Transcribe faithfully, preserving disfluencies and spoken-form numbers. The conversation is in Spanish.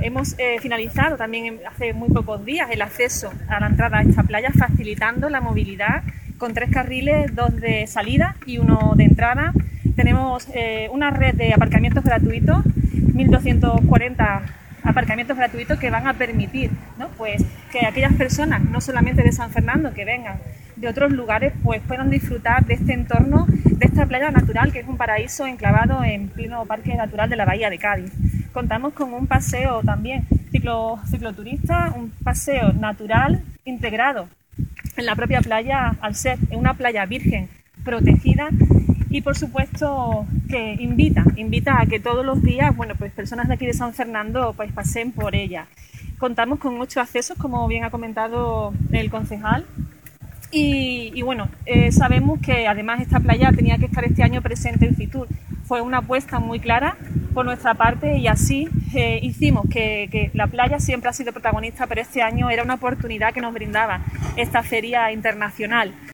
hemos eh, finalizado también hace muy pocos días el acceso a la entrada a esta playa, facilitando la movilidad con tres carriles, dos de salida y uno de entrada. Tenemos eh, una red de aparcamientos gratuitos, mil doscientos cuarenta aparcamientos gratuitos que van a permitir, ¿no?, pues que aquellas personas, no solamente de San Fernando, que vengan de otros lugares, pues puedan disfrutar de este entorno, de esta playa natural, que es un paraíso enclavado en pleno Parque Natural de la Bahía de Cádiz. Contamos con un paseo también ciclo, cicloturista, un paseo natural integrado en la propia playa, al ser en una playa virgen protegida, y por supuesto que invita, invita a que todos los días, bueno, pues personas de aquí de San Fernando pues pasen por ella. Contamos con ocho accesos, como bien ha comentado el concejal, y, y bueno, eh, sabemos que además esta playa tenía que estar este año presente en Fitur. Fue una apuesta muy clara por nuestra parte y así eh, hicimos que, que la playa siempre ha sido protagonista, pero este año era una oportunidad que nos brindaba esta feria internacional.